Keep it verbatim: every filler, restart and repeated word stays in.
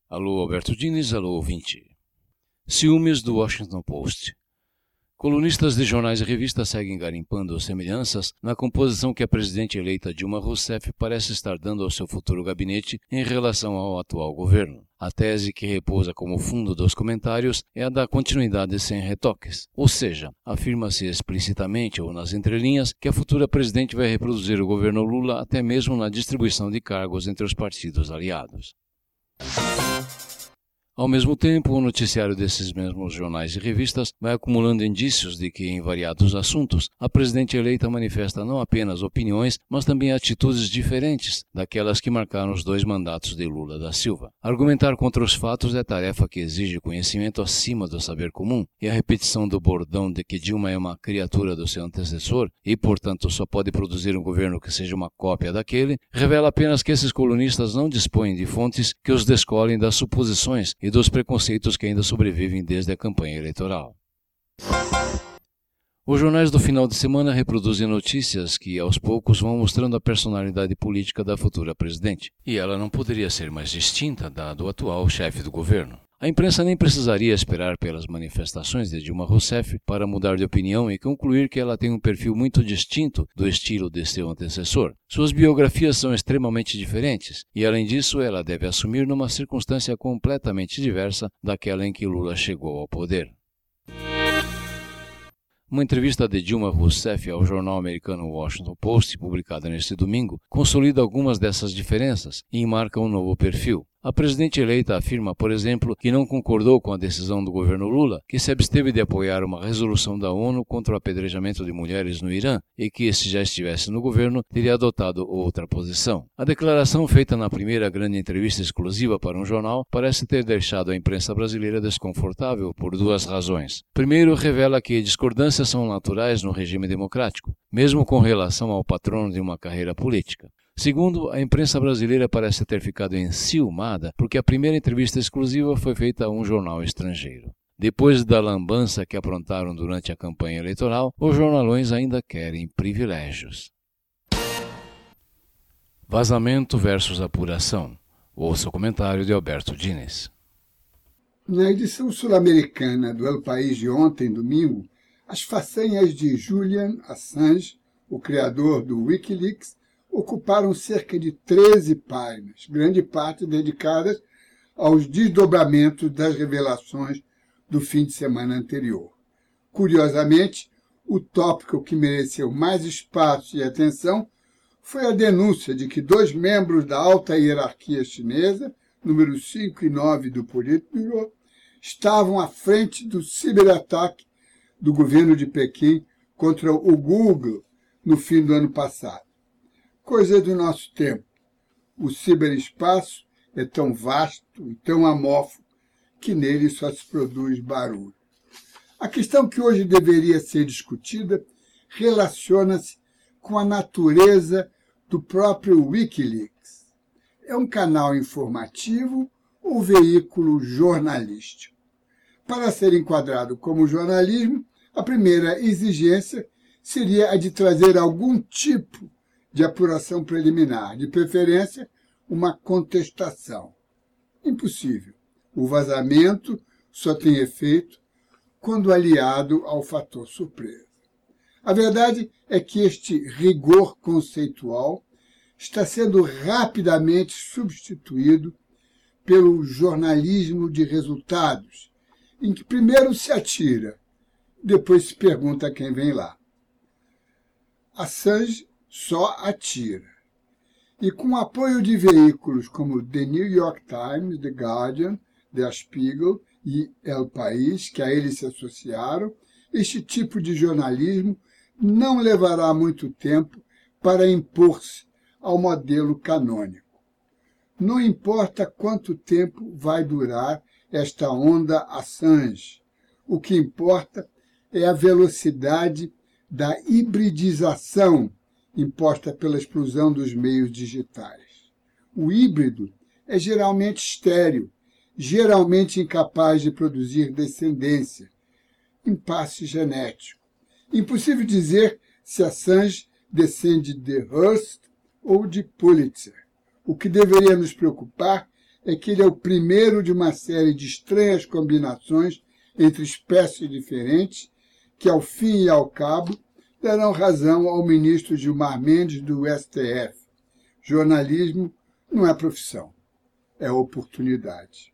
Alô, Alberto Diniz, alô, ouvinte. Ciúmes do Washington Post. Colunistas de jornais e revistas seguem garimpando semelhanças na composição que a presidente eleita Dilma Rousseff parece estar dando ao seu futuro gabinete em relação ao atual governo. A tese que repousa como fundo dos comentários é a da continuidade sem retoques, ou seja, afirma-se explicitamente ou nas entrelinhas que a futura presidente vai reproduzir o governo Lula até mesmo na distribuição de cargos entre os partidos aliados. Ao mesmo tempo, o noticiário desses mesmos jornais e revistas vai acumulando indícios de que, em variados assuntos, a presidente eleita manifesta não apenas opiniões, mas também atitudes diferentes daquelas que marcaram os dois mandatos de Lula da Silva. Argumentar contra os fatos é tarefa que exige conhecimento acima do saber comum, e a repetição do bordão de que Dilma é uma criatura do seu antecessor e, portanto, só pode produzir um governo que seja uma cópia daquele, revela apenas que esses colunistas não dispõem de fontes que os descolhem das suposições e dos preconceitos que ainda sobrevivem desde a campanha eleitoral. Os jornais do final de semana reproduzem notícias que, aos poucos, vão mostrando a personalidade política da futura presidente, e ela não poderia ser mais distinta da do atual chefe do governo. A imprensa nem precisaria esperar pelas manifestações de Dilma Rousseff para mudar de opinião e concluir que ela tem um perfil muito distinto do estilo de seu antecessor. Suas biografias são extremamente diferentes e, além disso, ela deve assumir numa circunstância completamente diversa daquela em que Lula chegou ao poder. Uma entrevista de Dilma Rousseff ao jornal americano Washington Post, publicada neste domingo, consolida algumas dessas diferenças e enmarca um novo perfil. A presidente eleita afirma, por exemplo, que não concordou com a decisão do governo Lula, que se absteve de apoiar uma resolução da ONU contra o apedrejamento de mulheres no Irã e que, se já estivesse no governo, teria adotado outra posição. A declaração, feita na primeira grande entrevista exclusiva para um jornal, parece ter deixado a imprensa brasileira desconfortável por duas razões. Primeiro, revela que discordâncias são naturais no regime democrático, mesmo com relação ao patrono de uma carreira política. Segundo, a imprensa brasileira parece ter ficado enciumada porque a primeira entrevista exclusiva foi feita a um jornal estrangeiro. Depois da lambança que aprontaram durante a campanha eleitoral, os jornalões ainda querem privilégios. Vazamento versus apuração. Ouça o comentário de Alberto Diniz. Na edição sul-americana do El País de ontem, domingo, as façanhas de Julian Assange, o criador do Wikileaks, ocuparam cerca de treze páginas, grande parte dedicadas aos desdobramentos das revelações do fim de semana anterior. Curiosamente, o tópico que mereceu mais espaço e atenção foi a denúncia de que dois membros da alta hierarquia chinesa, números cinco e nove do Politburo, estavam à frente do ciberataque do governo de Pequim contra o Google no fim do ano passado. Coisa do nosso tempo. O ciberespaço é tão vasto e tão amorfo que nele só se produz barulho. A questão que hoje deveria ser discutida relaciona-se com a natureza do próprio Wikileaks. É um canal informativo ou veículo jornalístico? Para ser enquadrado como jornalismo, a primeira exigência seria a de trazer algum tipo de apuração preliminar, de preferência, uma contestação. Impossível. O vazamento só tem efeito quando aliado ao fator surpresa. A verdade é que este rigor conceitual está sendo rapidamente substituído pelo jornalismo de resultados, em que primeiro se atira, depois se pergunta quem vem lá. Assange só atira. E com o apoio de veículos como The New York Times, The Guardian, Der Spiegel e El País, que a ele se associaram, este tipo de jornalismo não levará muito tempo para impor-se ao modelo canônico. Não importa quanto tempo vai durar esta onda Assange, o que importa é a velocidade da hibridização imposta pela explosão dos meios digitais. O híbrido é geralmente estéril, geralmente incapaz de produzir descendência, impasse genético. Impossível dizer se Assange descende de Hearst ou de Pulitzer. O que deveria nos preocupar é que ele é o primeiro de uma série de estranhas combinações entre espécies diferentes que, ao fim e ao cabo, darão razão ao ministro Gilmar Mendes do S T F. Jornalismo não é profissão, é oportunidade.